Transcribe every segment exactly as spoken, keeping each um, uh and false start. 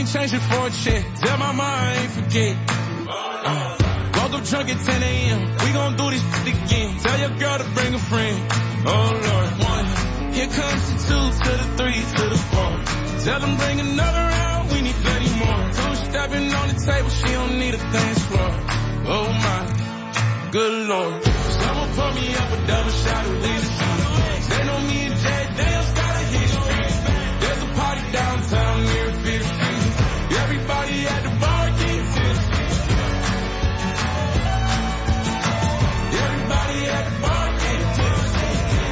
ain't changing for a check. Tell my mom I ain't forget. Uh, woke up drunk at ten a.m. We gon' do this shit again. Tell your girl to bring a friend. Oh Lord, one. Here comes the two to the three to the four. Tell them bring another round. We need thirty more. Two stepping on the table. She don't need a dance floor. Oh my, good Lord. Someone pour me up a double shot of whiskey. They know me and Jay Dale's got a history. There's a party downtown near Fifth Street. Everybody at the bar getting tipsy. Everybody at the bar getting tipsy.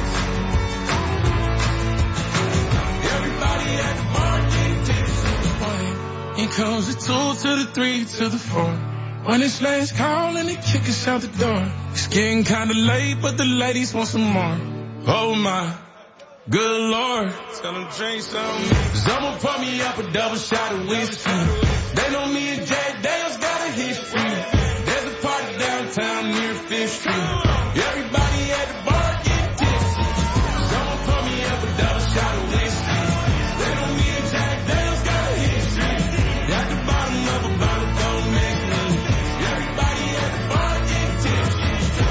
Everybody at the bar getting tipsy. Here comes the two to the three to the four. When it's last call and they kick us out the door. It's getting kinda late, but the ladies want some more. Oh my, good Lord. Tell them drink some. Someone pour me up a double shot of whiskey. They know me and Jay Dale's got a history. There's a party downtown near Fifth Street. Everybody at the bar get tipsy. Someone pour me up a double shot of whiskey. They know me and Jay Dale's got a history. At the bottom of a bottle, don't make me. Everybody at the bar get tipsy.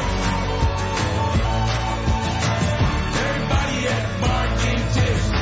Everybody at the bar get tipsy.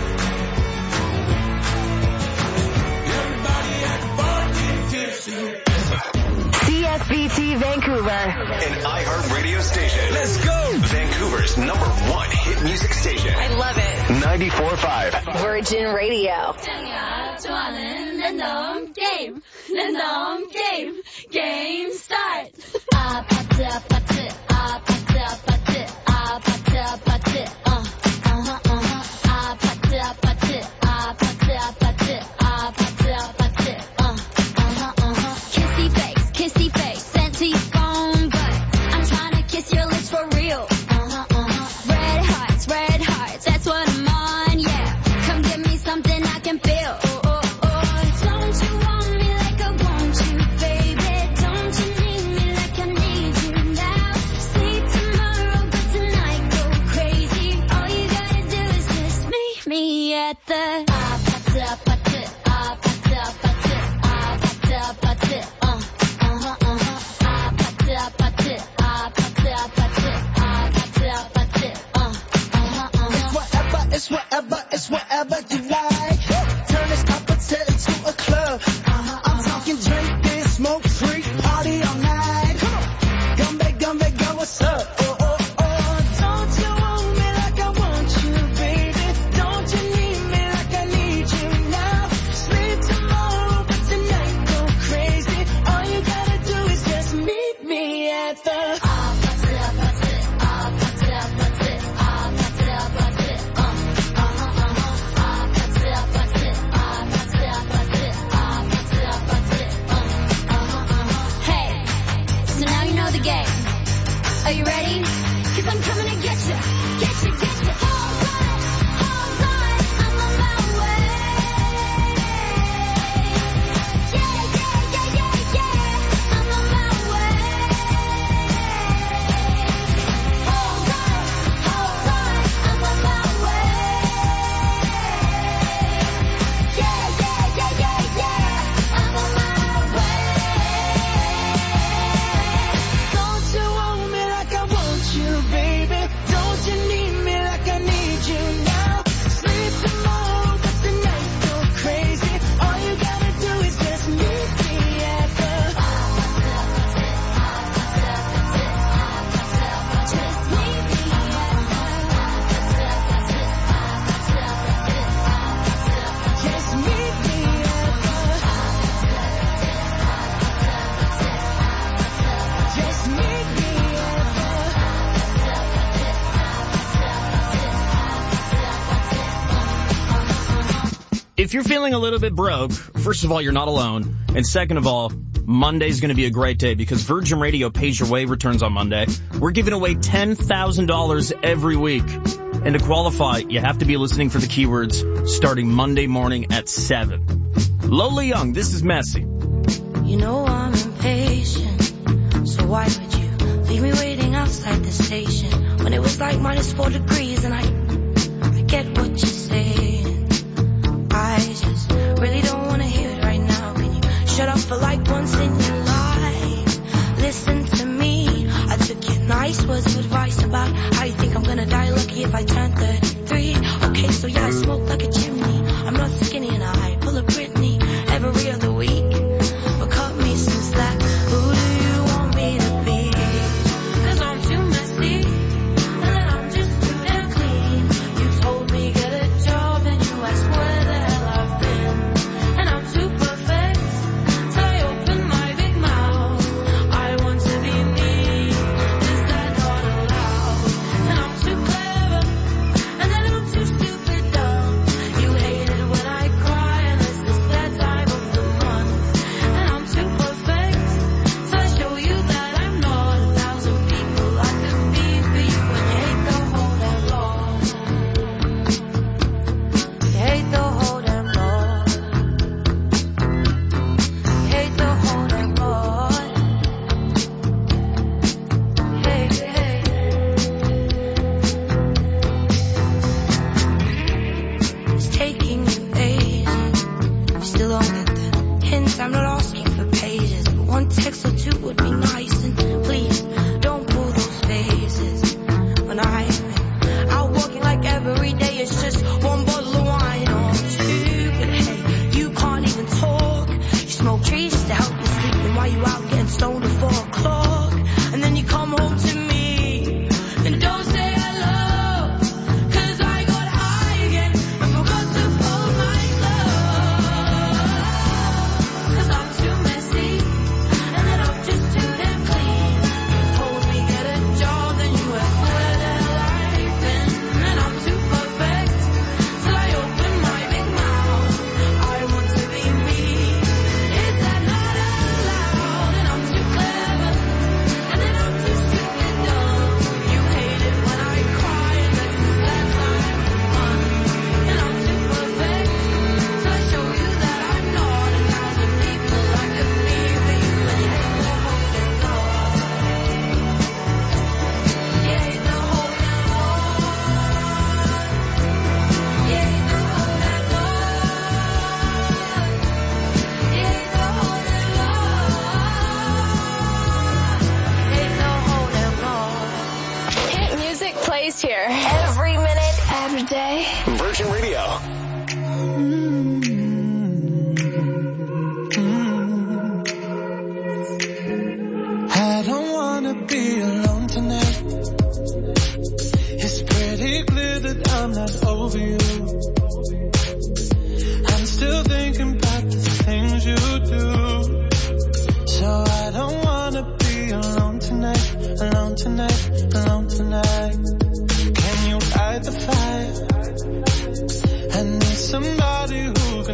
Everybody at the bar get tipsy. C S B T Vancouver. An iHeart radio station. Let's go. Vancouver's number one hit music station. I love it. ninety-four point five. Virgin Radio. 좋아하는 랜덤 게임, 랜덤 게임, 게임 스타트. 아파트 아파트 아파트 아파트 아파트 아파트 어 어허 어허 아파트 아파트 아파트 아파트 아파트 아파트 어 어허 어허 kissy face kissy face sent to your phone but I'm trying to kiss your lips for real. Uh-huh uh-huh red hearts red hearts that's what I'm on yeah come give me something I can feel. The 아파트 아파트 아파트 아파트 아파트 아파트 어 어허 어허 아파트 아파트 아파트 아파트 아파트 아파트 어 어허 어허 It's whatever, it's whatever, it's whatever you like. Turn this apache into a club. Uh-huh, I'm talking drinking, smoke free, party all night. Come on, Gumbe, Gumbe, go, what's up? Oh, oh, oh, don't you want me like I want you, baby? Don't you need me like I need you now? Sleep tomorrow, but tonight go crazy. All you gotta do is just meet me at the 아파트 아파트 아파트 아파트 아파트 아파트 어 어허 어허 아파트 아파트 아파트 아파트 아파트 아파트 어 어허 어허 Hey, so now you know the game. Are you ready? 'Cause I'm coming to get you, get you, get you. Hold on, hold on, I'm on my way. Yeah, yeah, yeah, yeah, yeah, I'm on my way. Hold on, hold on, I'm on my way. Yeah, yeah, yeah, yeah, yeah, I'm on my way. Don't you want me like I want you, baby? Don't you need me like I need you now? Sleep tomorrow, but tonight go crazy. All you gotta do is just meet me at the Just meet me just meet me at the just meet me If you're feeling a little bit broke, first of all, you're not alone. And second of all, Monday's going to be a great day because Virgin Radio Pays Your Way returns on Monday. We're giving away ten thousand dollars every week. And to qualify, you have to be listening for the keywords starting Monday morning at seven. Lola Young, this is Messy. You know I'm impatient, so why would you leave me waiting outside the station when it was like minus four degrees and I, I get what you're saying. I just really don't want to hear if I turn thirty-three? Okay, so yeah, I smoke like a chimney. I'm not skinny and I pull a Britney every other week. But cut me some slack. Who do you want me to be? Cause I'm too messy, and then I'm just too damn clean. You told me get a job, and you asked where the hell I've been. And I'm too perfect, so I open my big mouth. I want to be me, is that not allowed? And I'm too clever, and then I'm too stupid dumb. You hate it when I cry, and it's the sad time of the month. And I'm too perfect, so I show you that I'm not a thousand people I could be for you. And you hate the whole damn lot. You hate the whole damn lot. You hate the whole damn lot. Hey, hey. It's taking you ages. You still don't get the hints. I'm not asking for pages, but one text or two would be nice. And please don't pull those faces when I'm out walking like every day. It's just one bottle of wine or two. But hey, you can't even talk. You smoke trees just to help you sleep. And while you out getting stoned at four o'clock, and then you come home to me and don't say hello. Cause I got high again and forgot to fold my clothes. Cause I'm too messy, and then I'm just too damn clean. You told me get a job, then you asked where the hell I've been. And I'm too perfect, so I open my big mouth. I want to be me, is that not allowed? And I'm too clever, and then I'm too stupid dumb. You hate it when I cry, and that's the sad time of the month. And I'm too perfect, so I show you that I'm not a thousand people I could be for you. And you hate the whole damn lot. You hate the whole damn lot. You hate the whole damn lot. You hate the whole damn lot. You hate the whole damn lot. Hit music plays here every minute, every day. Virgin Radio. I don't wanna be alone tonight. It's pretty clear that I'm not over you. I'm still thinking about the things you do. So I don't wanna be alone tonight, alone tonight, alone tonight. Can you fight the fire? I need somebody who can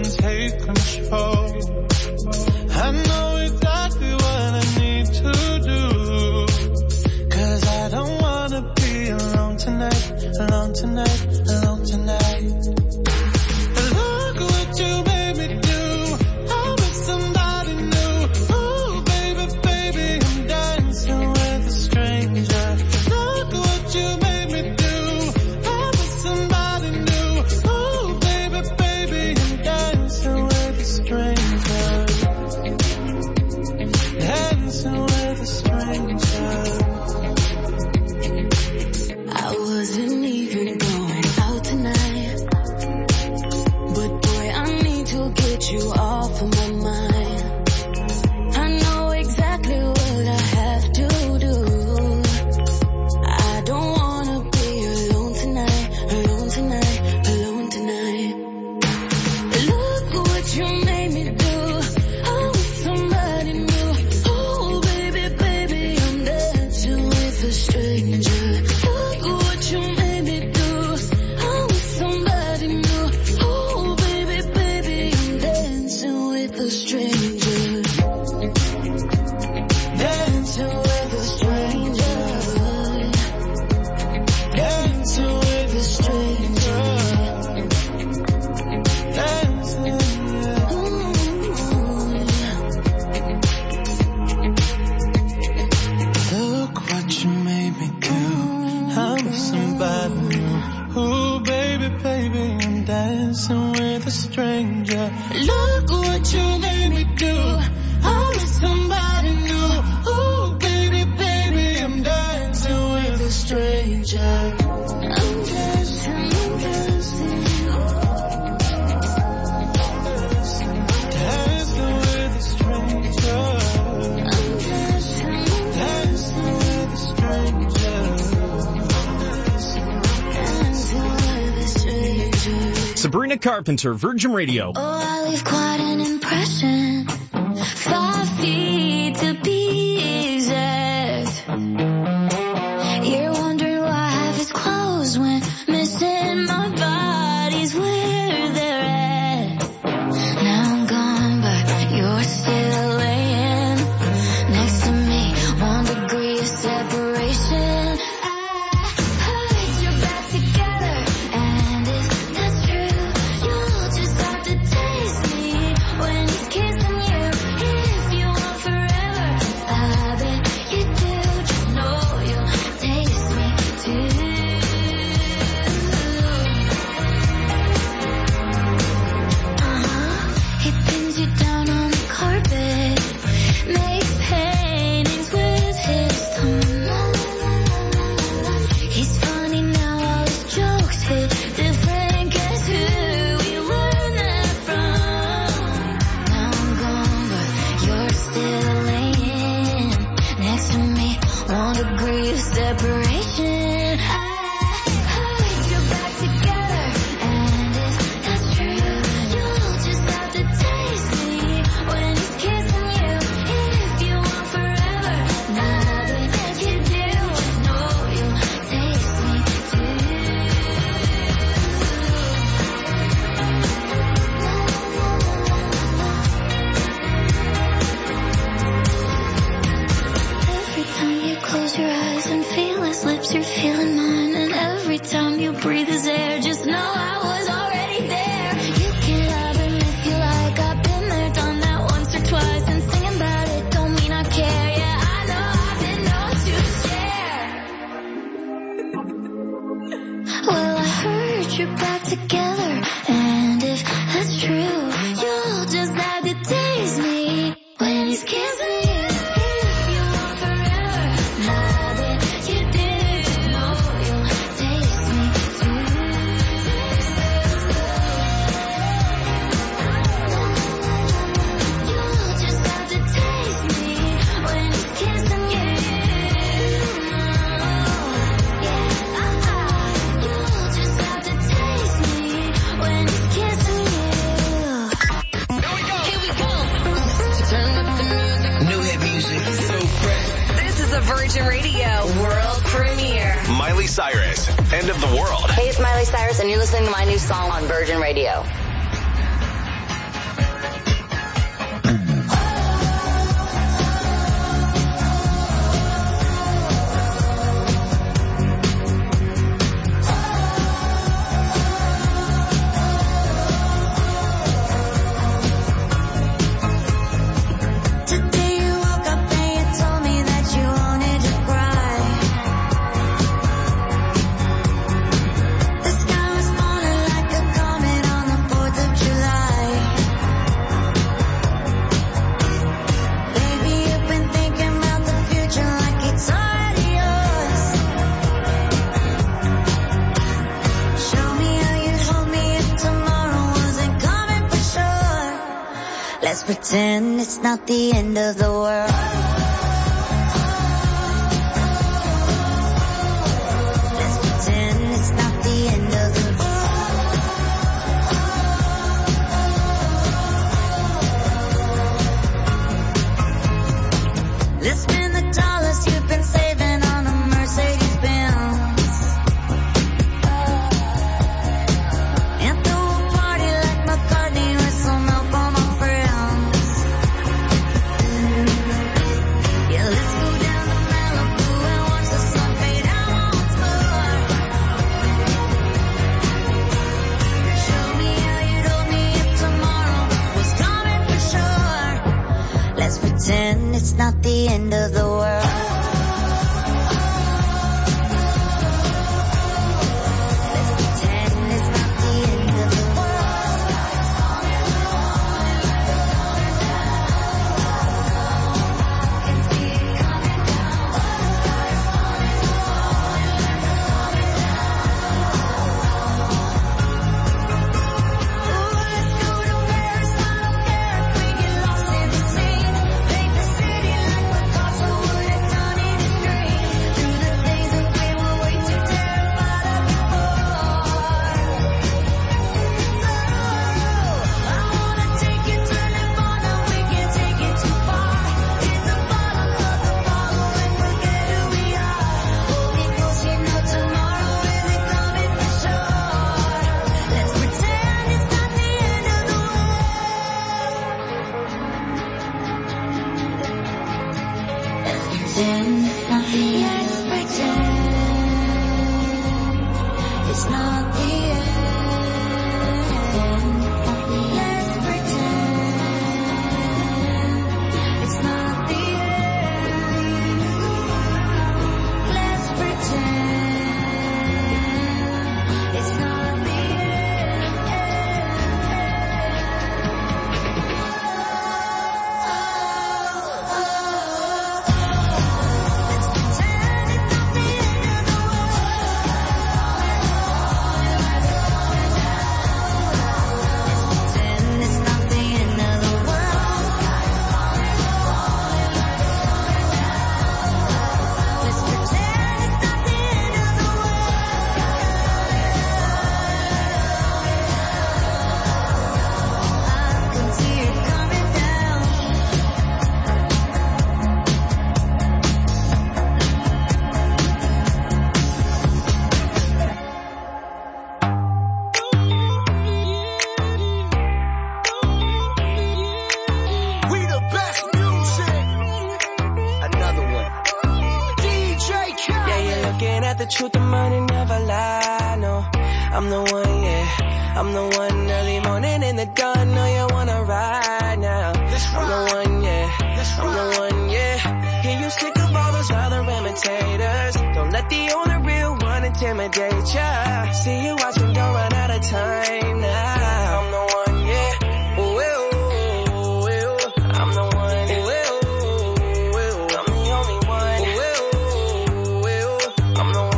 Carpenter, Virgin Radio. Oh, I leave quite an impression. Five feet to be exact. You're wondering why half is closed when missing my body's where they're at. Now I'm gone, but you're still laying next to me. One degree of separation. Pretend it's not the end of the world. Let's pretend it's not the end of the world. Let's spend the dollars you've been saving on a Mercedes Benz. And throw a party like McCartney with some milk on my friend. Pretend it's not the end of the world. So pretend it's not the end. Let's pretend it's not the end. Let's pretend it's not the end. Let's pretend it's not the truth, the money never lie, no. I'm the one, yeah. I'm the one early morning in the dawn, know you wanna ride now. I'm the one, yeah. I'm the one, yeah. Hear you sick of all those other imitators. Don't let the only real one intimidate ya. See you watching, don't run out of time now. I'm the one, yeah. Ooh, ooh, ooh, ooh. I'm the one, ooh, ooh, ooh. I'm the only one, ooh, ooh, ooh. I'm the one.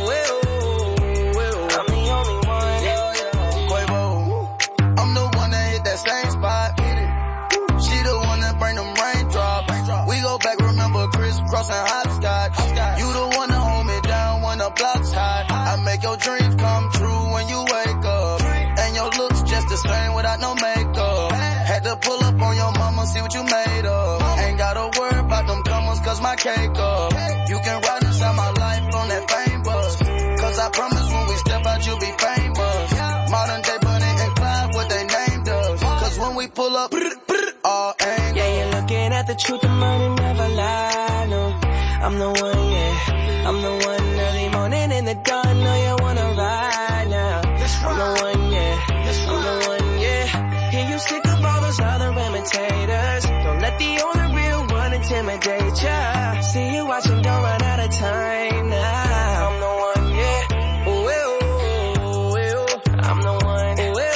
Same spot. She the one that bring them raindrops. We go back, remember crisscross and hopscotch. You the one that hold me down when the block's hot. I make your dreams come true when you wake up. And your looks just the same without no makeup. Had to pull up on your mama, see what you made of. Ain't gotta worry about them comers, cause my cake up. You can ride inside my life on that fame bus. Cause I promise when we step out, you'll be famous. Modern day Bunny and Clyde, what they named us. When we pull up, all angles. Yeah, you're looking at the truth, the money never lie, no. I'm the one, yeah. I'm the one early morning in the dawn, know you wanna ride now. I'm the one, yeah. I'm the one, yeah. Hear you sick of all those other imitators. Don't let the only real one intimidate ya. See you watching, don't run out of time now. I'm the one, yeah. Ooh, ooh, ooh, ooh. I'm the one, ooh, ooh.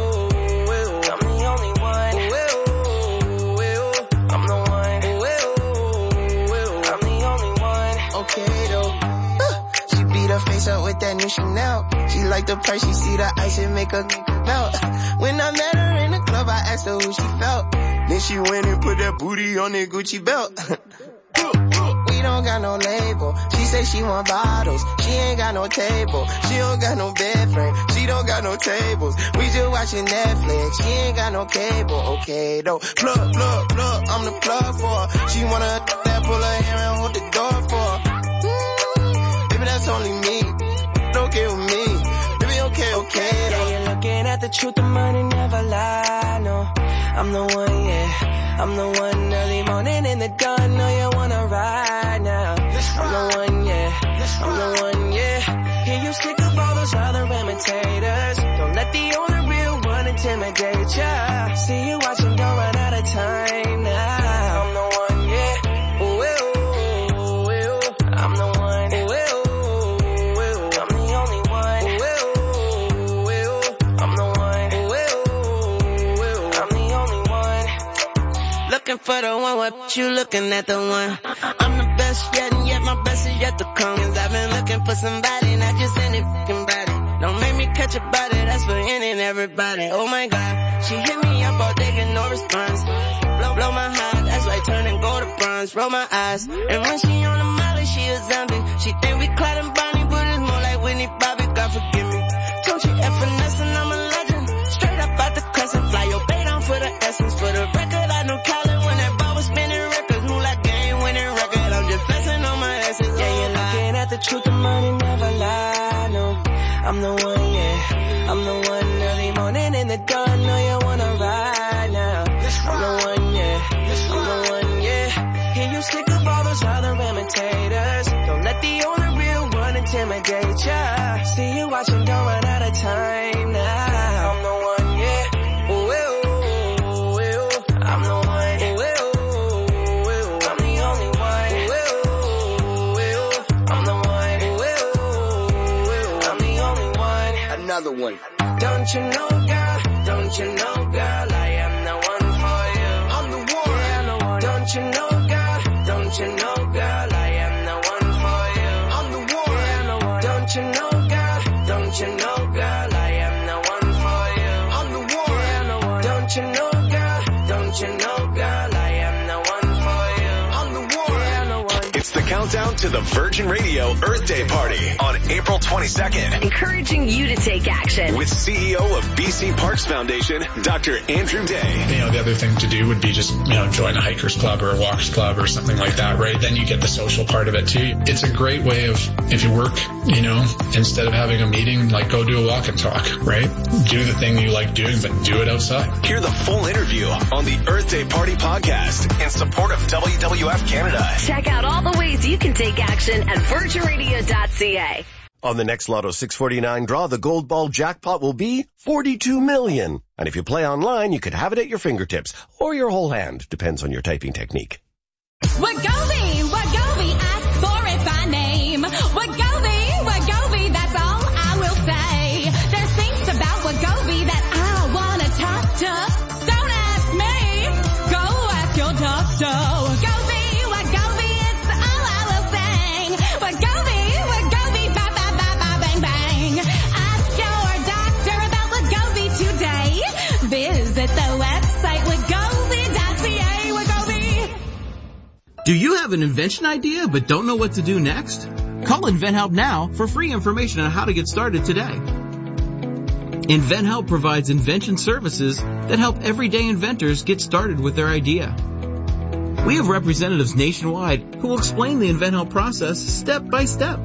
Her face up with that new Chanel. She like the price, she see the ice and make her melt. When I met her in the club, I asked her who she felt. Then she went and put that booty on that Gucci belt. We don't got no label. She say she want bottles. She ain't got no table. She don't got no bed frame. She don't got no tables. We just watching Netflix. She ain't got no cable. Okay though. Plug, plug, plug. I'm the plug for her. She wanna that pull her hair and hold the door for her. That's only me, okay with me, baby, okay, okay. Yeah, you're looking at the truth, the money never lie, no. I'm the one, yeah. I'm the one early morning in the dawn, know you wanna ride now. I'm the one, yeah. I'm the one, yeah. Hear you sick of all those other imitators. Don't let the only real one intimidate ya. See you watching, don't run out of time now. I'm the one, yeah. Ooh, ooh, ooh, ooh. I'm the one, ooh, ooh. Looking for the one, what you looking at the one? I'm the best yet, and yet my best is yet to come. Cause I've been looking for somebody, not just any fucking body. Don't make me catch a body, that's for any and everybody. Oh my god, she hit me up all day, get no response. Blow, blow my heart, that's like turning gold to bronze. Roll my eyes, and when she on the molly, she a zombie. She think we Clyde and Bonnie, but it's more like Whitney Bobby, God forgive me. Don't you F finesse and I'm a legend. Straight up out the crescent, fly your bait on for the essence. For the record, I know Colin. The truth, the money never lie, no. I'm the one, yeah. I'm the one early morning in the dawn, know you wanna ride now. I'm the one, yeah. I'm the one, yeah. Hear you sick of all those other one. Don't you know, girl? Don't you know, girl? I am the one for you. I'm the one. Yeah, I'm the one. Don't you know, girl? Don't you know, girl? I am the one for you. I'm the one. Yeah, I'm the one. Don't you know, girl? Don't you know, girl? I am the one for you. I'm the one. Yeah, I'm the one. Don't you know, girl? Don't you know, girl? I am the one for you. I'm the one. Yeah, I'm the one. It's the countdown to the Virgin Radio Earth Day Party on April twenty-second. Encouraging you to take action. With C E O of B C Parks Foundation, Doctor Andrew Day. You know, the other thing to do would be just, you know, join a hikers club or a walkers club or something like that, right? Then you get the social part of it too. It's a great way of, if you work, you know, instead of having a meeting, like go do a walk and talk, right? Do the thing you like doing, but do it outside. Hear the full interview on the Earth Day Party podcast in support of W W F Canada. Check out all the ways you can take action at virgin radio dot c a. On the next Lotto six forty-nine draw, the gold ball jackpot will be forty-two million. And if you play online, you could have it at your fingertips or your whole hand. Depends on your typing technique. Wegovy, Wegovy, ask for it by name. Wegovy, Wegovy, that's all I will say. There's things about Wegovy that I want to talk to. Don't ask me, go ask your doctor. Wegovy, Wegovy, it's all I will say. Wegovy, Wegovy, ba ba ba ba bang bang. Ask your doctor about Wegovy today. Visit the website wegovy dot c a. Wegovy. Do you have an invention idea but don't know what to do next? Call InventHelp now for free information on how to get started today. InventHelp provides invention services that help everyday inventors get started with their idea. We have representatives nationwide who will explain the InventHelp process step by step.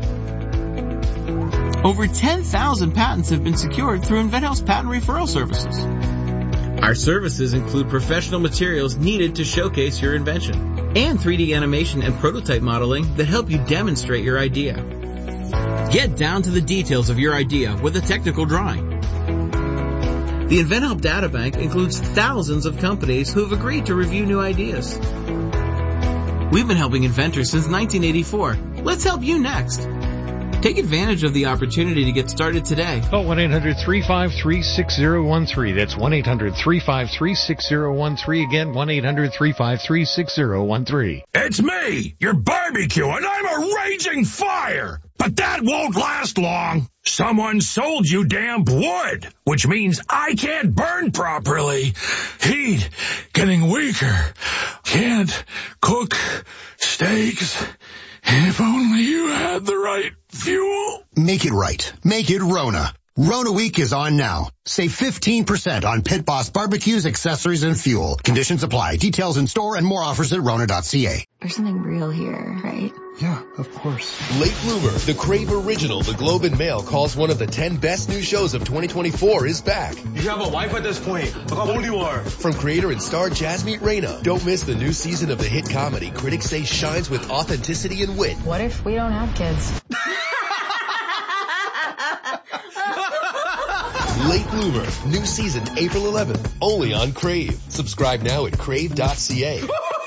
Over ten thousand patents have been secured through InventHelp's patent referral services. Our services include professional materials needed to showcase your invention and three D animation and prototype modeling that help you demonstrate your idea. Get down to the details of your idea with a technical drawing. The InventHelp Databank includes thousands of companies who have agreed to review new ideas. We've been helping inventors since nineteen eighty-four. Let's help you next. Take advantage of the opportunity to get started today. Call one eight hundred three five three six zero one three. That's one eight hundred three five three six zero one three. Again, one eight hundred three five three six zero one three. It's me, your barbecue, and I'm a raging fire. But that won't last long. Someone sold you damp wood, which means I can't burn properly. Heat getting weaker. Can't cook steaks. If only you had the right fuel. Make it right. Make it Rona. Rona Week is on now. Save fifteen percent on Pit Boss barbecues, accessories, and fuel. Conditions apply. Details in store and more offers at rona dot c a. There's something real here, right? Yeah, of course. Late Bloomer, the Crave original, the Globe and Mail calls one of the ten best new shows of twenty twenty-four is back. You have a wife at this point. Look how old you are. From creator and star Jasmeet Reyna. Don't miss the new season of the hit comedy critics say shines with authenticity and wit. What if we don't have kids? Late Bloomer, new season April eleventh, only on Crave. Subscribe now at crave dot c a.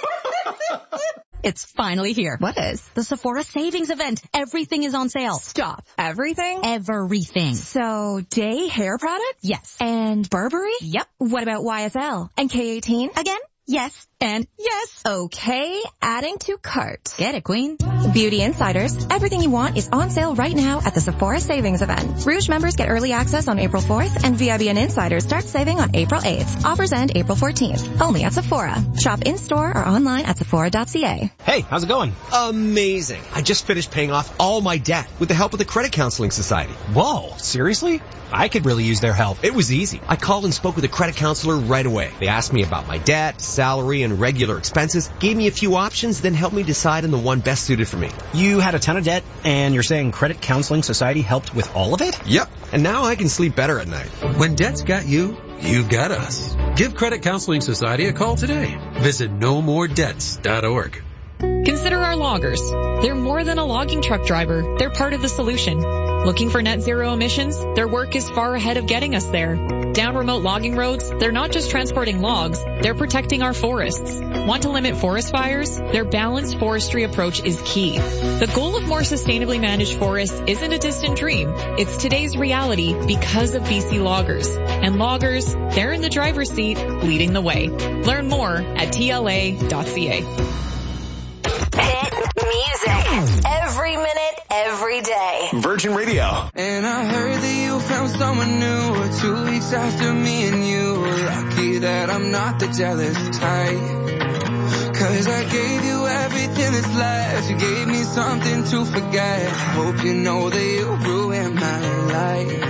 It's finally here. What is? The Sephora Savings Event. Everything is on sale. Stop. Everything? Everything. So, Day hair product? Yes. And Burberry? Yep. What about Y S L? And K eighteen? Again? Yes. And yes. Okay, adding to cart. Get it, queen. Beauty Insiders, everything you want is on sale right now at the Sephora Savings Event. Rouge members get early access on April fourth, and V I B and Insiders start saving on April eighth. Offers end April fourteenth. Only at Sephora. Shop in-store or online at sephora dot c a. Hey, how's it going? Amazing. I just finished paying off all my debt with the help of the Credit Counseling Society. Whoa, seriously? I could really use their help. It was easy. I called and spoke with a credit counselor right away. They asked me about my debt, salary, and regular expenses, gave me a few options, then helped me decide on the one best suited for me. You had a ton of debt, and you're saying Credit Counseling Society helped with all of it? Yep. And now I can sleep better at night. When debt's got you, you've got us. Give Credit Counseling Society a call today. Visit no more debts dot org. Consider our loggers. They're more than a logging truck driver. They're part of the solution. Looking for net zero emissions? Their work is far ahead of getting us there. Down remote logging roads, they're not just transporting logs, they're protecting our forests. Want to limit forest fires? Their balanced forestry approach is key. The goal of more sustainably managed forests isn't a distant dream. It's today's reality because of B C loggers. And loggers, they're in the driver's seat, leading the way. Learn more at T L A dot C A. Hit music. Every minute, every day. Virgin Radio. And I heard that you found someone new two weeks after me and you. Lucky that I'm not the jealous type. Cause I gave you everything that's left. You gave me something to forget. Hope you know that you ruined my life.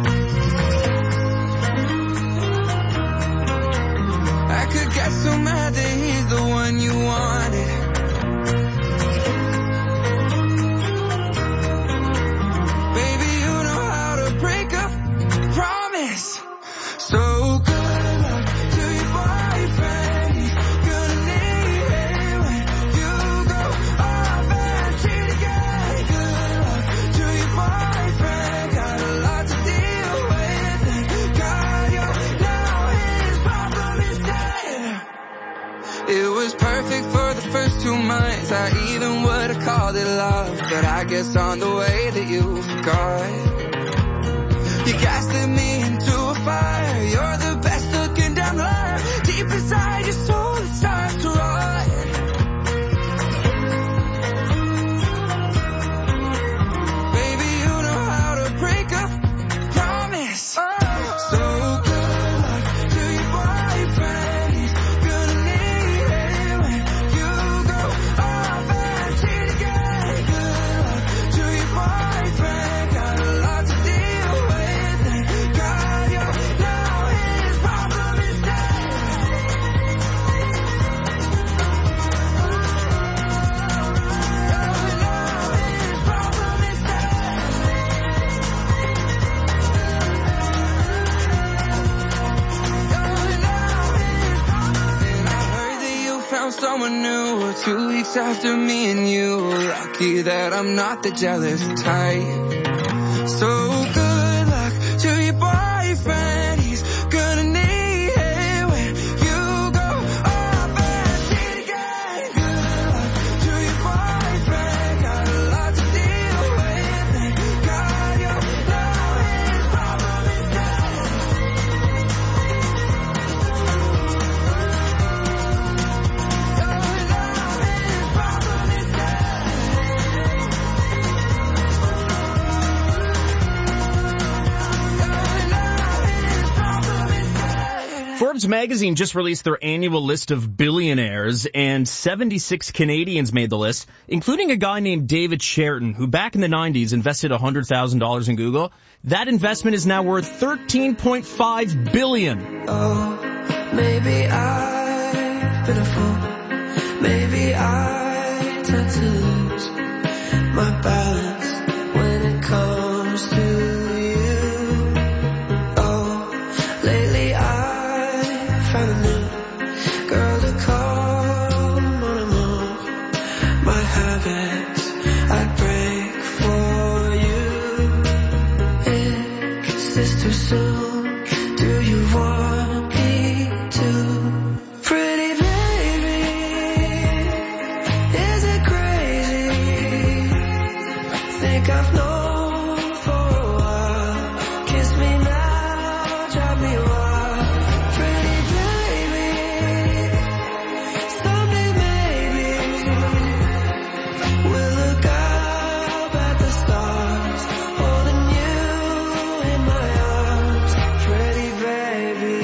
I could get so mad that he's the one you wanted. Baby, you know how to break up, promise. So good luck to your boyfriend. He's gonna need it when you go off and cheat again. Good luck to your boyfriend. Got a lot to deal with. And God, you now his problem is dead. It was perfect for the first two months. I even would have called it love, but I guess on the way that you forgot. You gaslit me into a fire. You're the best looking down the line. Deep inside your soul, it starts to rot. Baby, you know how to break up, promise. Oh. So good luck to your boyfriend. He's gonna need it when you go off and cheat again. Good luck to your boyfriend. Got a lot to deal with. And God, you know his problem is dead. And I heard that you found someone new two weeks after me and you. Lucky that I'm not the jealous type. So good luck to your boyfriend. He's gonna need it when you go off and cheat again. Good luck to your boyfriend. Got a lot to deal with. And God, you know his problem is dead. Forbes magazine just released their annual list of billionaires, and seventy-six Canadians made the list, including a guy named David Sheraton, who back in the nineties invested one hundred thousand dollars in Google. That investment is now worth thirteen point five billion dollars. Oh, maybe I've been a fool. Maybe I tend to lose my balance when it comes to you. Oh, lately I found a new girl to call mon amour. My habits I'd break for you. Is this too soon? Do you want me to? Pretty baby, is it crazy? Think I've known for a while. Kiss me now, drive me wild. Pretty baby, someday maybe we'll look up at the stars, holding you in my arms. Pretty baby,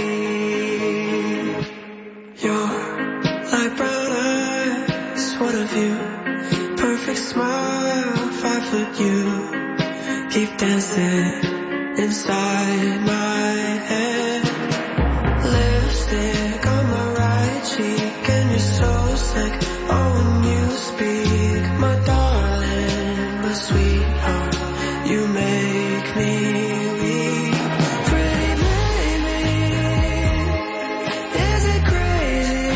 you're like brown eyes, what of you? Perfect smile, five foot you. Keep dancing inside my head. Lipstick on my right cheek, and you're so sick. Oh, when you speak, my darling, my sweetheart, you make me weak. Pretty baby, is it crazy?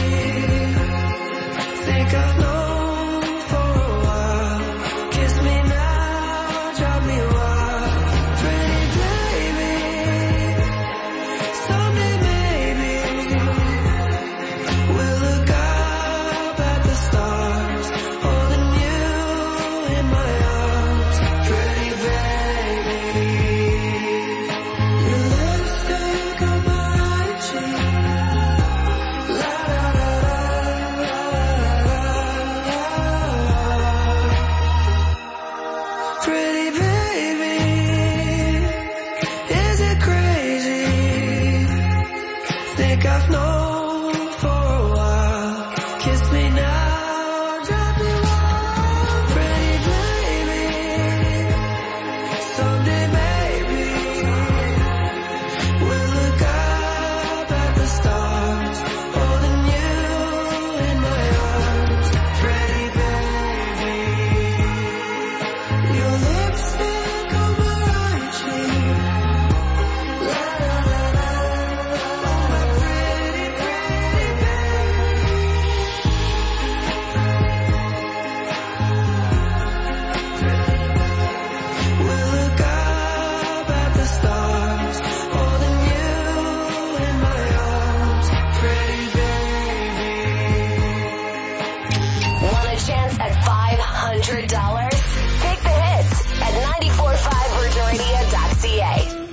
Think I've known for a while. Kiss me now, drive me wild. Pretty baby, hundred dollars? Take the hits at nine four five virgin radio dot c a.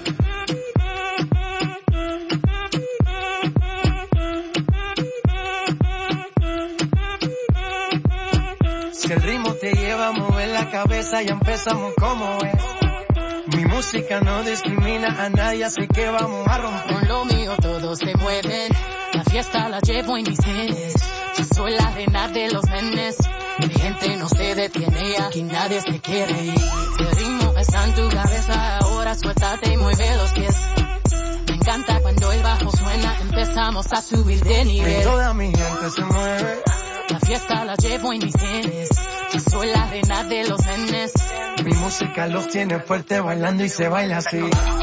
Si el ritmo te lleva a mover la cabeza, ya empezamos como es. Mi música no discrimina a nadie, así que vamos a romper. Con lo mío todos se mueven, la fiesta la llevo en mis genes. Yo soy la reina de los nenes, mi gente no se detiene, aquí nadie se quiere ir. Si el ritmo está en tu cabeza, ahora suéltate y mueve los pies. Me encanta cuando el bajo suena, empezamos a subir de nivel. Y toda mi gente se mueve. La fiesta la llevo en mis genes, yo soy la reina de los nenes. Mi música los tiene fuerte bailando y se baila así.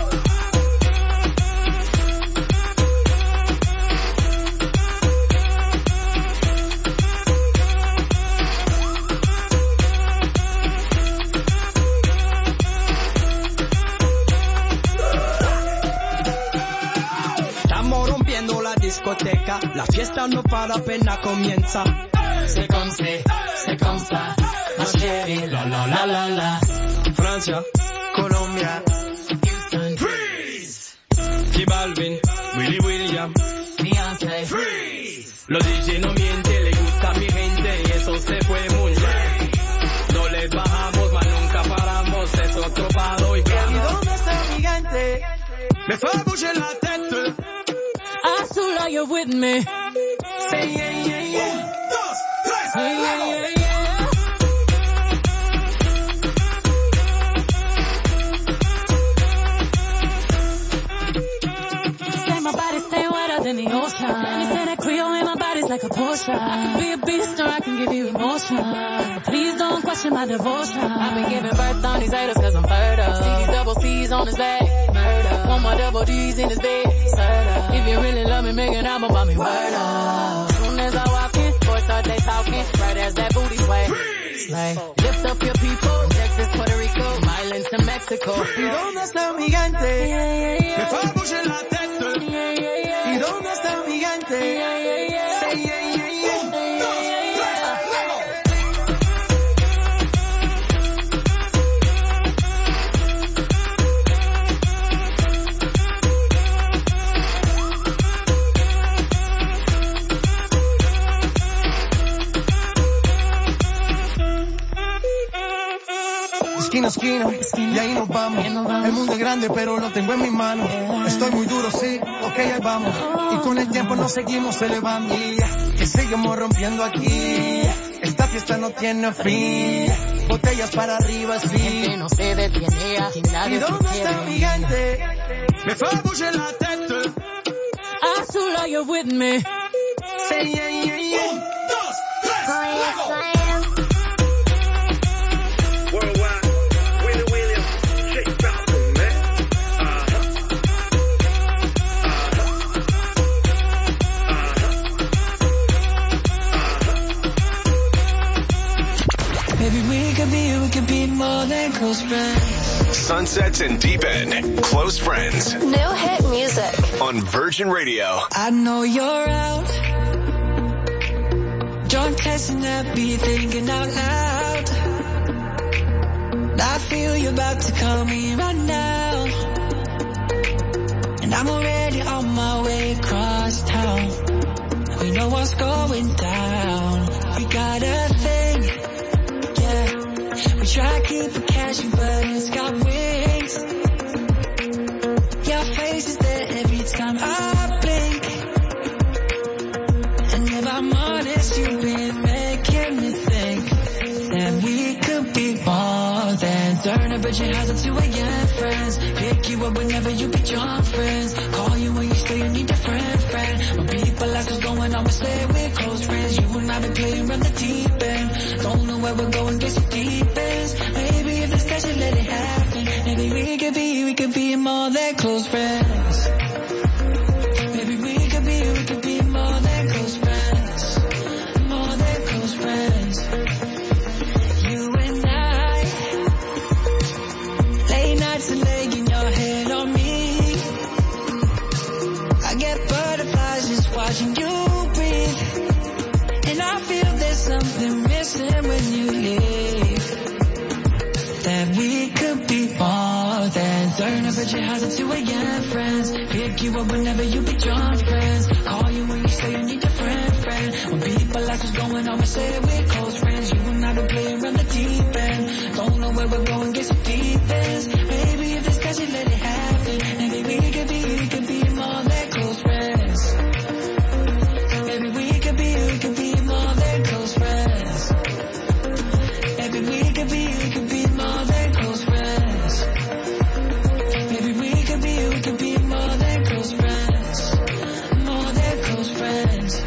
Estamos rompiendo la discoteca, la fiesta no para, apenas comienza. C'est comme c'est, c'est comme ça, ma chérie, la la la la la. Francia, Colombia, Houston, freeze. J Balvin, Willy William, Beyoncé, freeze. Los D J no mienten, le gusta a mi gente y eso se fue muy bien. No les bajamos, mas nunca paramos, es otro palo y plano. ¿Y dónde está mi gente? Me fue a bouger la tête. Azul, you're with me. Say yeah, yeah, yeah. Yeah, yeah, yeah, yeah. Say my body stay wetter than the ocean. You say that Creole in my body's like a Porsche. I can be a beast or I can give you emotion. But please don't question my devotion. I've been giving birth on these haters cause I'm fertile. See these double C's on his back. Murder. Want my double D's in his bed. Serta. If you really love me, make an album about me. Word up. Soon as I walk in, boys start they talking. Right as that booty sway. Slay. Lift up your people. Texas, Puerto Rico, Milan to Mexico. ¿Y dónde está mi gente? Yeah, yeah, yeah. Me fue a bouger la tête. Yeah, yeah, yeah. ¿Y dónde está mi gente? Yeah, yeah, yeah. Say yeah, yeah, yeah. Esquina, esquina, y ahí nos vamos. El mundo es grande, pero lo tengo en mis manos. Estoy muy duro, sí, ok, ahí vamos. Y con el tiempo nos seguimos elevando. Que seguimos rompiendo aquí. Esta fiesta no tiene fin. Botellas para arriba, sí. Gente no se detiene, aquí nadie ¿Y dónde se está quiere. mi gente? Me fue a bouger la tête. Azul, you're with me. Say yeah, yeah, yeah. Un, dos, tres, luego. Sunsets and Deep End, Close Friends. New hit music. On Virgin Radio. I know you're out. Drunk texting that be thinking out loud. I feel you're about to call me right now. And I'm already on my way across town. We know what's going down. We got a thing, yeah. We try to keep it casual, but it's got wings. Your face is there every time I blink. And if I'm honest, you've been making me think that we could be more than turn up at your house at two a.m. friends. Pick you up whenever you be drunk friends. Call you when you still you need a friend, friend. When people ask what's going on, we say we're close friends. You and I been playing around the deep end. Don't know where we're going, guess it deepens. Maybe if it's that shit, let it happen. Maybe we could be, we could be more than close friends. Maybe we could be, we could be more than close friends. More than close friends. You and I, late nights and laying your head on me. I get butterflies just watching you breathe. And I feel there's something missing when you leave. bridge at house at two a.m. friends. Pick you up whenever you be drunk, friends. Call you when you say you need a friend, friend. When people ask what's going on, we say that we're close friends. You and I been playing around the deep end. Don't know where we're going, get some defense. Maybe if this guy should let it happen. Maybe we could be, we could be more than close friends. Maybe we could be, we could be more than close friends. Maybe we could be, we could be more than close friends. Maybe we could be, we could be more than close friends. More than close friends.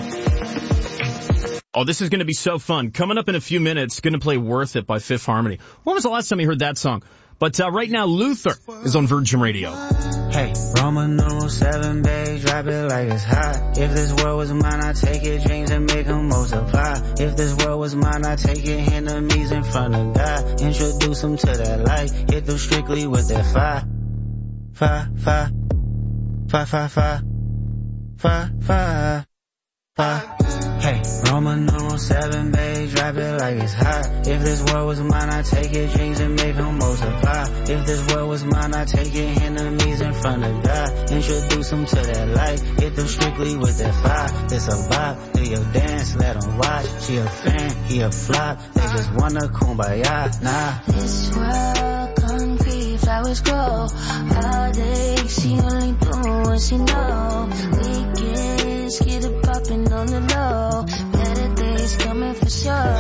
Oh, this is going to be so fun. Coming up in a few minutes, going to play Worth It by Fifth Harmony. When was the last time you heard that song? But uh, right now, Luther is on Virgin Radio. Hey, Roman numeral seven, babe, drop it like it's hot. If this world was mine, I'd take it, dreams and make them multiply. If this world was mine, I'd take it, enemies in front of God. Introduce them to that light, hit them strictly with that fire. Fire, fire, fire, fire, fire, fire, fire, fire. Hey, Roman numeral seven, babe, drop it like it's hot. If this world was mine, I'd take it, dreams and make them multiply. If this world was mine, I'd take it, enemies in front of God. Introduce them to that light, hit them strictly with that fire. It's a vibe, do your dance, let them watch. She a fan, he a flop, they just wanna kumbaya, nah. This world, concrete, flowers grow. All day, she only doing what she know. Weekends, get it poppin' on the low. Better days coming for sure.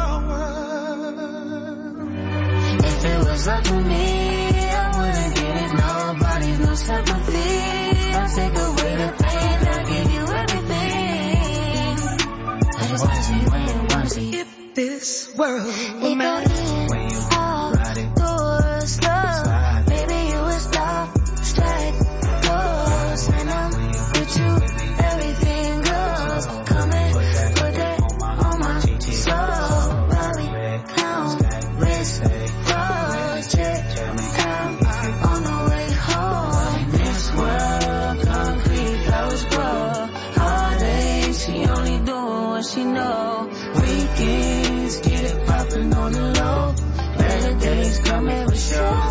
If it was up to me, I wouldn't give it nobody, no sympathy. I'll take away the pain, I'll give you everything. I just wanna see you when you wanna see. If this world were it mine, when you ride it, doors slow. Maybe you would stop, strike, goes, and I'm with you. Everything goes, come and put that on my soul. Bobby, count, risk, project, I'm on the way home. This world, concrete, flowers grow. All day, she only doing what she know. Weekends, get it poppin' on the low. Better days coming for sure.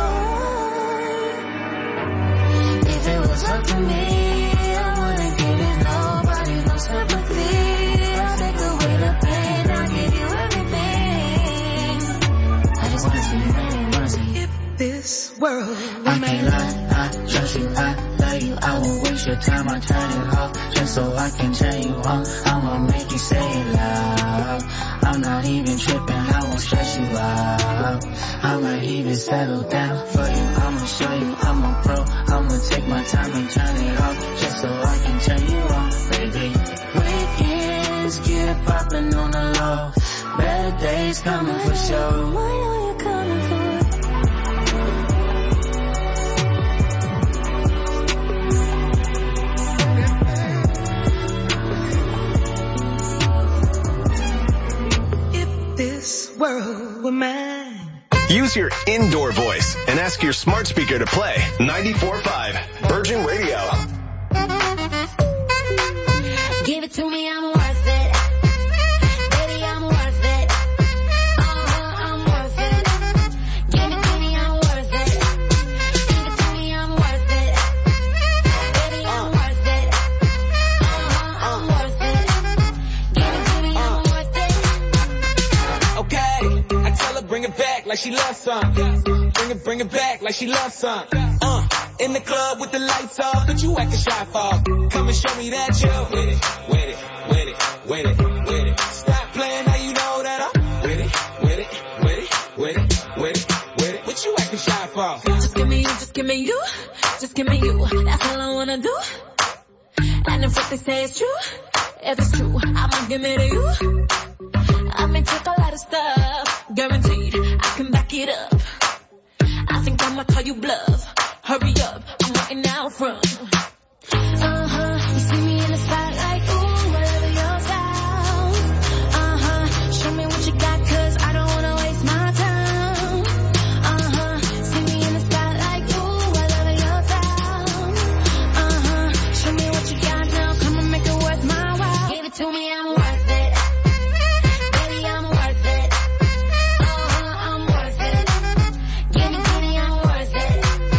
If it was up to me, I wouldn't give it nobody, no sympathy. I'll take away the pain, I'll give you everything. I just wanna see you when you wanna see. if this world were I mine, can't lie, I trust you, I love you. I won't waste your time, I turn it off just so I can turn you on. I'ma make you say it loud. I'm not even tripping, I won't stress you out. I might even settle down for you. I'ma show you I'm a pro. I'ma take my time and turn it off just so I can turn you on, baby. Weekends get poppin' on the low. Better days coming for sure. When are you coming for? this world were mine. Use your indoor voice and ask your smart speaker to play ninety-four point five Virgin Radio. Give it to me, I'm worth it. Baby, I'm worth it. Uh-huh, I'm worth it. Give it to me, I'm worth it. Give it to me, I'm worth it. Baby, I'm worth it. Uh-huh, I'm worth it. Give it to me, I'm worth it. Okay, I tell her bring it back like she loves some. Bring it, bring it back like she loves some. Uh, in the club with the lights off, but you acting shy for. Come and show me that you're with it, with it, with it, with it, with it. Stop playing, now you know that I'm with it, with it, with it, with it, with it, with it. What you acting shy for? Just give me you, just give me you, just give me you. That's all I wanna do. And if what they say is true, if it's true, I'ma give it to you. I may take a lot of stuff, guaranteed I can back it up. I think I'ma call you bluff. Hurry up, I'm waiting out front. Uh-huh, you see me in the spotlight, ooh, whatever your style. Uh-huh, show me what you got, cause I don't wanna waste my time. Uh-huh, see me in the spotlight, ooh, whatever your style. Uh-huh, show me what you got now, come and make it worth my while. Give it to me, I'm worth it. Baby, I'm worth it. Uh-huh, I'm worth it. Give it to me, I'm worth it.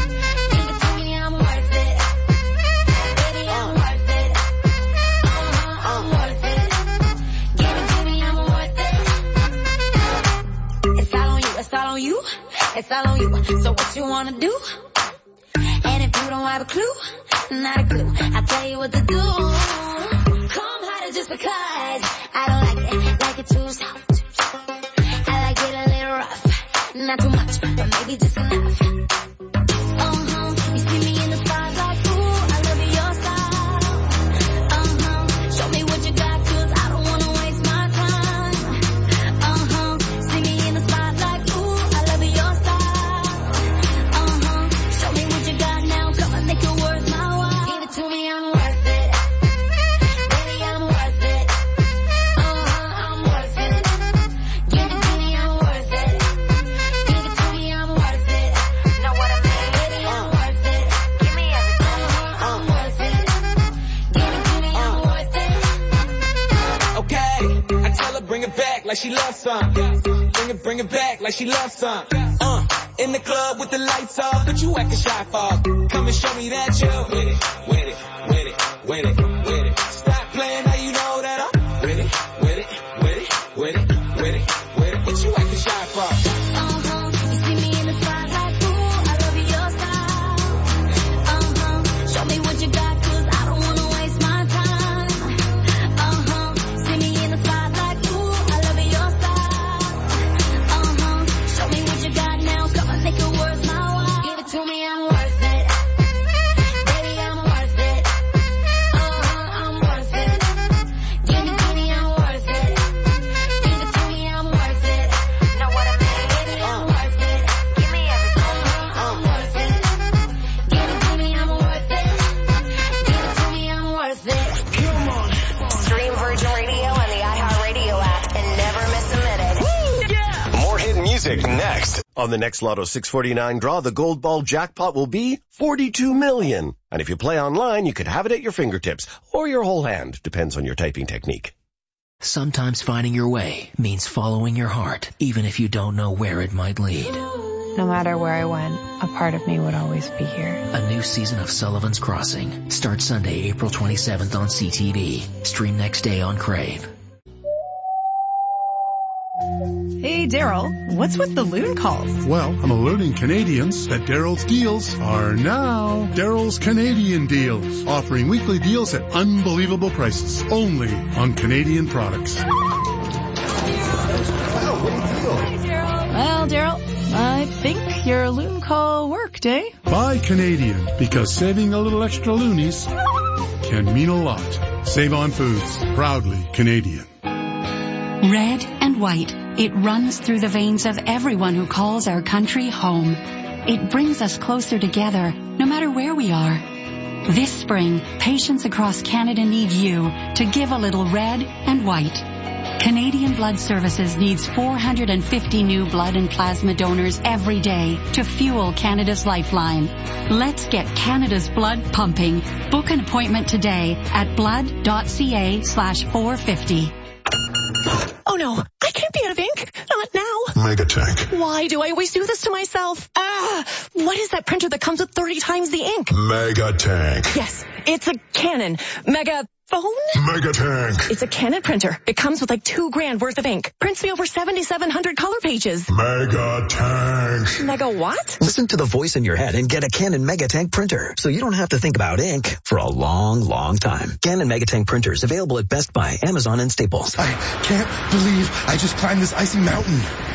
it's all on you. So what you wanna do? And if you don't have a clue, not a clue, I'll tell you what to do. Come harder just because I don't like it, like it too soft. I like it a little rough, not too much, but maybe just enough. Uh-huh, you see me in the spotlight, ooh, I love your style. Uh-huh, show me what you got, cause I don't wanna waste my time. Uh-huh, see me in the spotlight, ooh, I love your style. Uh-huh, show me what you got now, come and make it worth my while. Give it to me, I'm worth it. Baby, I'm worth it. Uh-huh, I'm worth it. Give it to me, I'm worth it. Give it to me, I'm worth it. Know what I mean? Baby, I'm worth it. Give me everything. Uh-huh, I'm worth it. Give it to me, I'm worth it. Okay, I tell her bring it back like she loves some. Bring it, bring it back like she loves some. Uh, in the club with the lights off, but you acting shy for. Come and show me that you're with it, with it, with it, with it, with it. Stop playing now you know that I'm with it, with it, with it, with it, with it, with it. What you acting shy for? Uh-huh, you see me in the spotlight, ooh, I love your style. Uh-huh, show me what you got, cause I don't wanna waste my time. Uh-huh, see me in the spotlight, ooh, I love your style. Uh-huh, show me what you got now, come and make it worth my while. Give it to me, I'm worth it. Baby, I'm worth it. Uh-huh, I'm worth it. Give it to me, I'm worth it. Give it to me, I'm worth it. Know what I mean? Baby, I'm worth it. Give me everything. Uh-huh, I'm worth it. Give it to me, I'm worth it. Give it to me, I'm worth it. Come on. Stream Virgin Radio on the iHeartRadio app and never miss a minute. More hit music next. On the next Lotto six forty-nine draw, the Gold Ball jackpot will be forty-two million. And if you play online, you could have it at your fingertips or your whole hand. Depends on your typing technique. Sometimes finding your way means following your heart, even if you don't know where it might lead. No matter where I went, a part of me would always be here. A new season of Sullivan's Crossing starts Sunday, April twenty-seventh on C T V. Stream next day on Crave. Hey, Daryl, what's with the loon calls? Well, I'm alerting Canadians that Daryl's deals are now Daryl's Canadian deals, offering weekly deals at unbelievable prices, only on Canadian products. Well, Daryl, I think your loon call worked, eh? Buy Canadian, because saving a little extra loonies can mean a lot. Save on Foods, proudly Canadian. Red and white, it runs through the veins of everyone who calls our country home. It brings us closer together, no matter where we are. This spring, patients across Canada need you to give a little red and white. Canadian Blood Services needs four hundred fifty new blood and plasma donors every day to fuel Canada's lifeline. Let's get Canada's blood pumping. Book an appointment today at blood.ca slash 450. Oh no, I can't be out of ink. Not now. Megatank. Why do I always do this to myself? Ah, what is that printer that comes with thirty times the ink? Megatank. Yes, it's a Canon. Mega... Phone? Megatank. It's a Canon printer. It comes with like two grand worth of ink. Prints me over seventy-seven hundred color pages. Megatank. Mega what? Listen to the voice in your head and get a Canon Megatank printer, so you don't have to think about ink for a long, long time. Canon Megatank printers available at Best Buy, Amazon, and Staples. I can't believe I just climbed this icy mountain.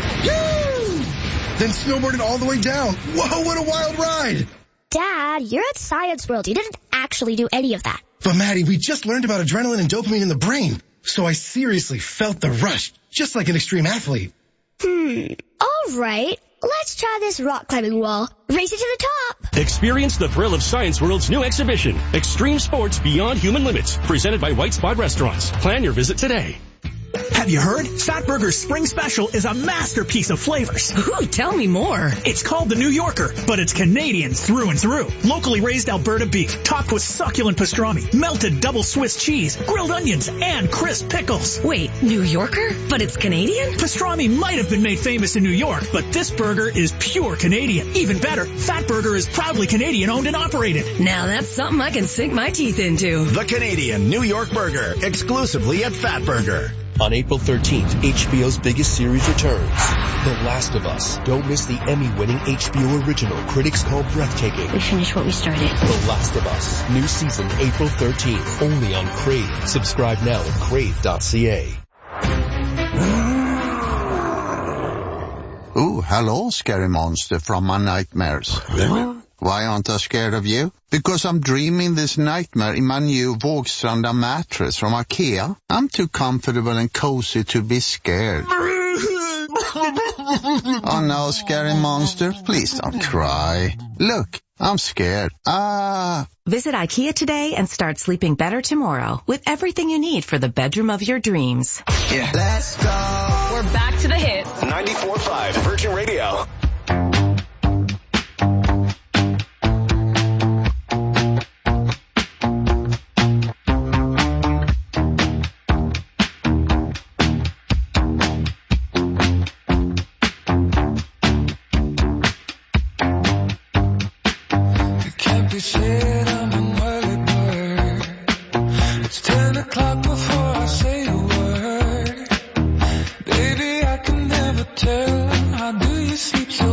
Woo! Then snowboarded all the way down. Whoa, what a wild ride. Dad, you're at Science World. You didn't actually do any of that. But Maddie, we just learned about adrenaline and dopamine in the brain. So I seriously felt the rush, just like an extreme athlete. Hmm. All right. Let's try this rock climbing wall. Race it to the top. Experience the thrill of Science World's new exhibition, Extreme Sports Beyond Human Limits, presented by White Spot Restaurants. Plan your visit today. Have you heard? Fatburger's Spring Special is a masterpiece of flavors. Ooh, tell me more. It's called the New Yorker, but it's Canadian through and through. Locally raised Alberta beef, topped with succulent pastrami, melted double Swiss cheese, grilled onions, and crisp pickles. Wait, New Yorker? But it's Canadian? Pastrami might have been made famous in New York, but this burger is pure Canadian. Even better, Fatburger is proudly Canadian owned and operated. Now that's something I can sink my teeth into. The Canadian New York Burger, exclusively at Fatburger. On April thirteenth, H B O's biggest series returns, The Last of Us. Don't miss the Emmy-winning H B O original critics call breathtaking. We finished what we started. The Last of Us. New season April thirteenth. Only on Crave. Subscribe now at crave dot c a. Oh, hello, scary monster from my nightmares. Why aren't I scared of you? Because I'm dreaming this nightmare in my new Vågstranda mattress from IKEA. I'm too comfortable and cozy to be scared. Oh no, scary monster, please don't cry. Look, I'm scared. Ah. Visit IKEA today and start sleeping better tomorrow with everything you need for the bedroom of your dreams. Yeah. Let's go. We're back to the hits. ninety-four point five Virgin Radio. Shit, I'm an early bird. It's ten o'clock before I say a word. Baby, I can never tell. How do you sleep so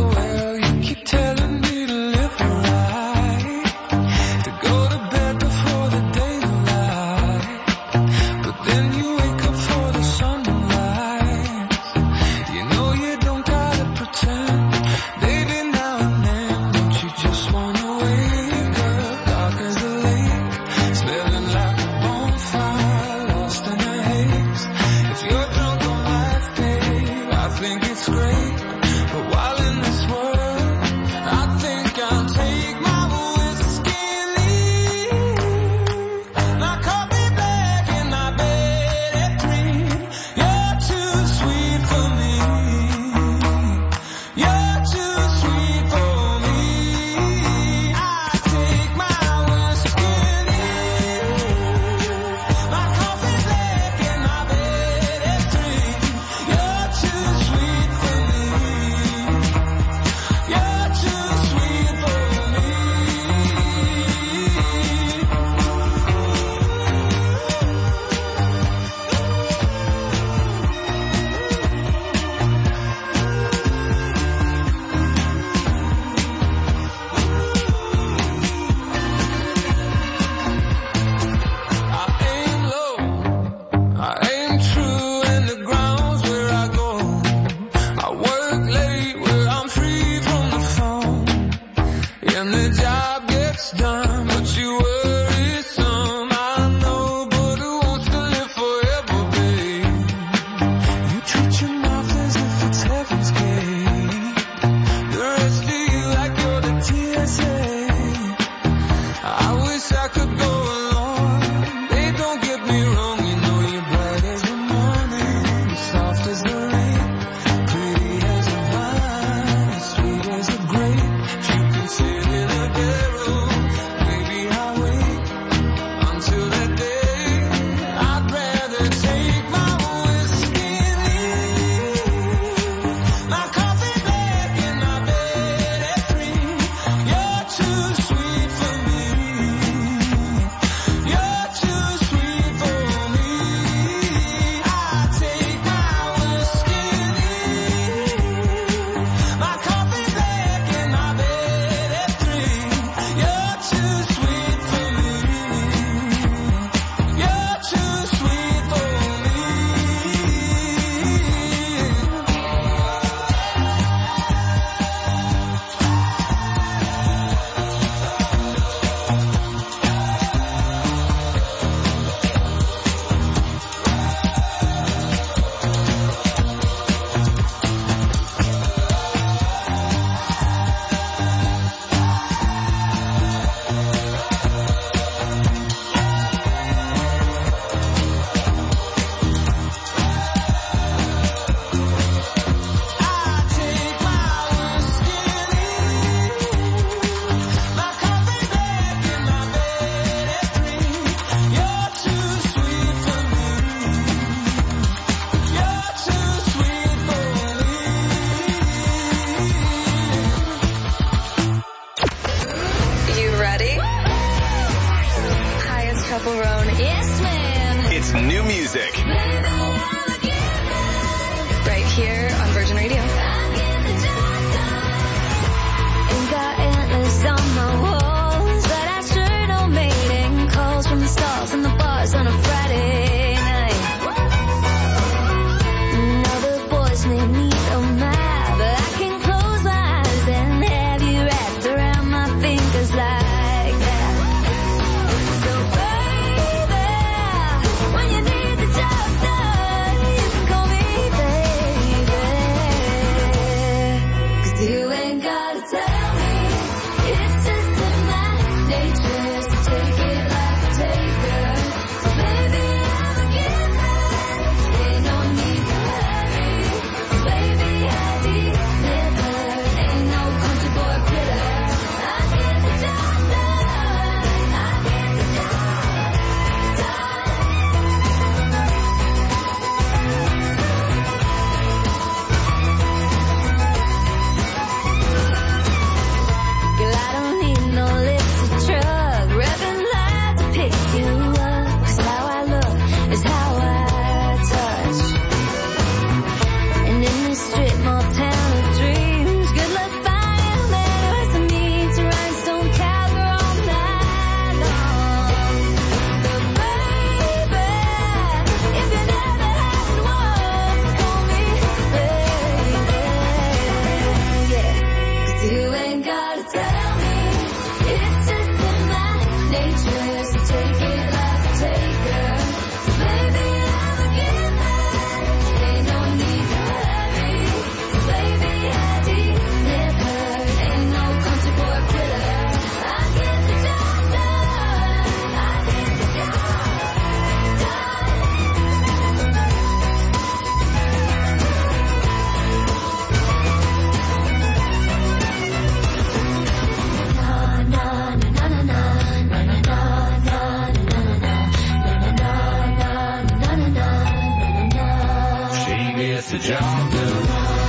gets the job done.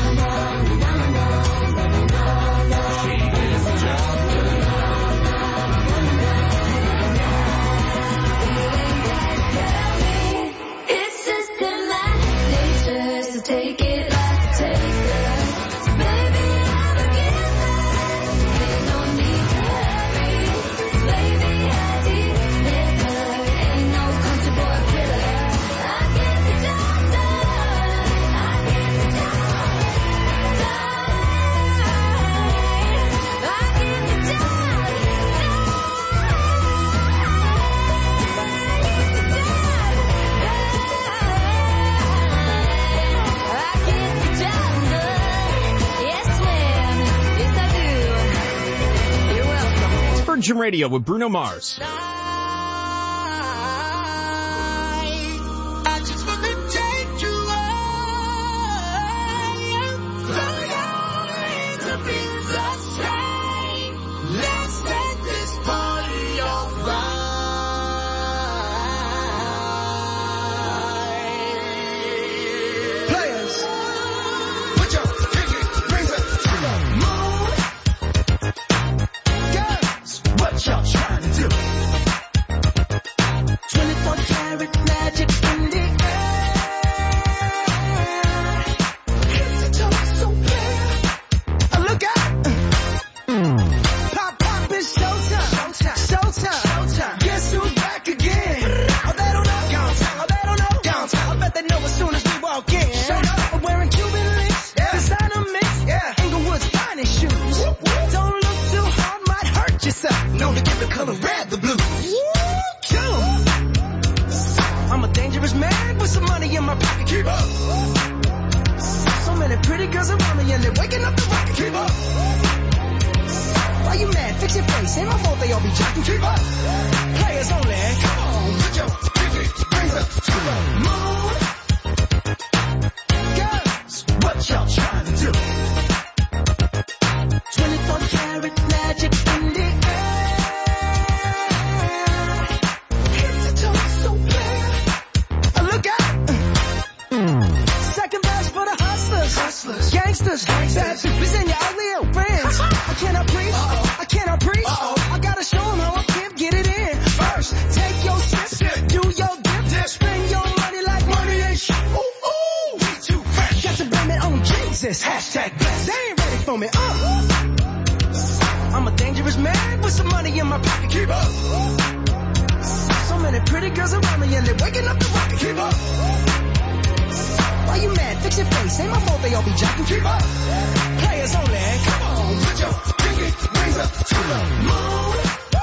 She gets the job done. It's systematic, just to take it like a taker. So baby, I'm a giver. Ain't no need to hurry. 'Cause baby, I need liquor. Ain't no country boy killer. I get the job done. I get the job done. I get the job done. Virgin Radio with Bruno Mars. I just want to take you away. To be the same. Let's make this party alright. Players, put your pinky rings up to the moon. Girls, what y'all trying to do? twenty-four karat magic in the air. Head to toe so clear. Oh, look out. Pop, pop, it's showtime. Showtime. Showtime. Showtime. Guess who's back again? Oh, they don't know. Downtown. Oh, they don't know. Downtown. I bet they know as soon as we walk in. Showed up. I'm wearing Cuban links. Yeah. Designer mix. Yeah. Inglewood's finest shoes. Whoop, whoop. Don't look too hard, might hurt yourself. Known to give the color red the blues. Kill 'em. I'm a dangerous man with some money in my pocket. Keep up. So many pretty girls around me and they're waking up the rocket. Keep up. Why you mad? Fix your face. Ain't my fault they all be jocking. Keep up. Players only. Come on, put your pinky rings up to the moon. Girls, what y'all trying to do? twenty-four karat magic in the air. Head to toe so clear. Oh, look out. Second best for the hustlers. Hustlers. Gangsters. Bad bitches and your ugly old friends. I cannot preach. Uh-oh. I cannot preach. Uh-oh. I gotta show 'em how I can get it in. First, take your sip. Do your dip. dip. Spend your money like money ain't shit. Ooh, ooh. We too fresh. Got to blame it on Jesus. Hashtag blessed. They ain't ready for me. Uh. I'm a dangerous man with some money in my pocket. Keep up. So many pretty girls around me and they're waking up the rocket. Keep up. Why you mad? Fix your face. Ain't my fault they all be jocking. Keep up. Players only. Come on, put your pinky rings up to the moon.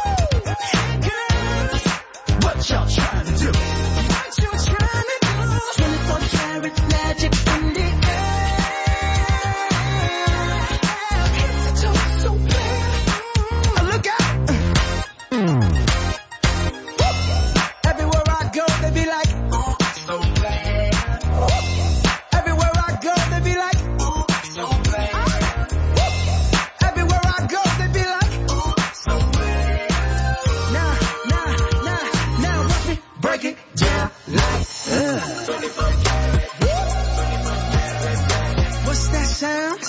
Girls, what y'all trying to do? What you trying to do? twenty-four karat magic in the air. Head to toe so clear. Oh, look out. Everywhere I go, they be like, oh, so bad. Everywhere I go, they be like, oh, so bad. Everywhere I go, they be like, oh, so bad. Now, now, now, now, watch me break it down like, uh. What's that sound?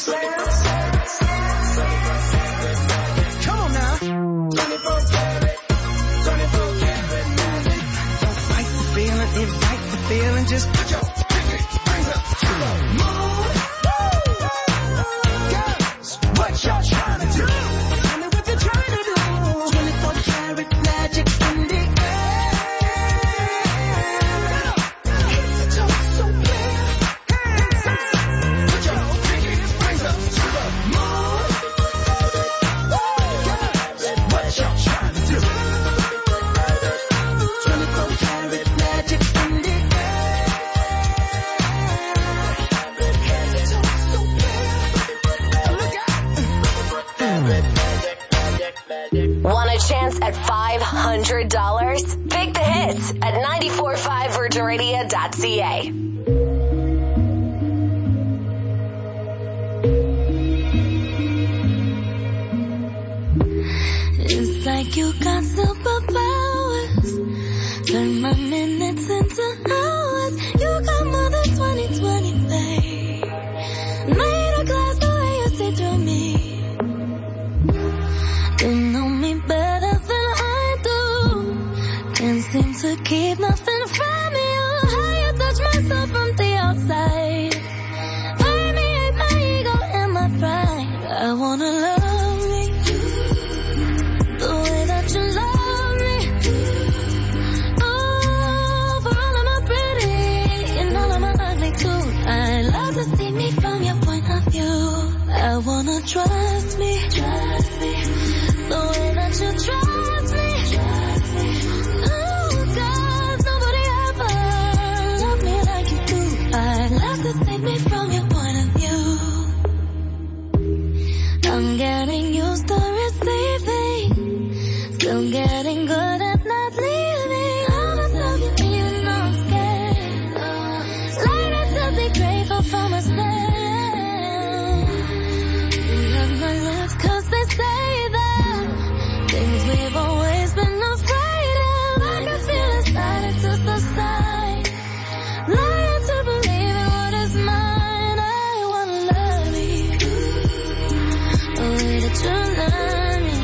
Come on now. twenty-four karat, twenty-four karat magic. Don't fight the feeling, invite the feeling. Just put your pinky rings up to the moon. Girls, what y'all trying to do? Tell me what you're trying to do. twenty-four karat magic in the air. Head to toe so clear. Put your pinky rings up to the moon. Girls, what y'all trying to do? twenty-four karat magic in the air. Head to toe so clear. Look out. Want a chance at five hundred dollars? Pick the hits at nine four five virgin radio dot c a. It's like you got superpowers. Turn my minutes into hours. You got more than twenty twenty, babe. wanna trust me, trust me, the way that you trust me, trust me. Oh, 'cause nobody ever loved me like you do. I'd love to save me from your point of view. I'm getting used to receiving, still getting good at not leaving. I'm a love you even though I'm scared. Later to be grateful for myself. You have my lips 'cause they say that things we've always been afraid of. I can feel inside it to subside. Lying to believe in what is mine. I wanna love you the way that you love me.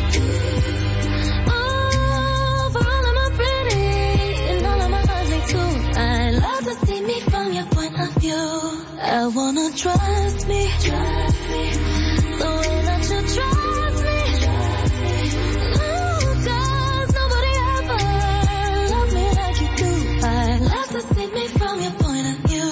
Oh, for all of my pretty and all of my ugly too. I'd love to see me from your point of view. I wanna trust me, trust me, the way that you trust me, trust me. Oh, 'cause nobody ever loved me like you do. I'd love to see me from your point of view.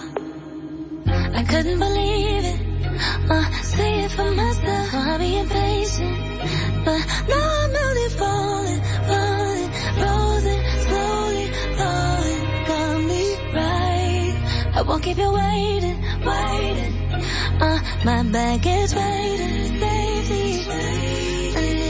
I couldn't believe it, uh, see it for myself. I'll be impatient, but now I'm really falling, falling, frozen, slowly falling. Got me right. I won't keep you waiting, waiting. Uh, my bag is waiting, safety.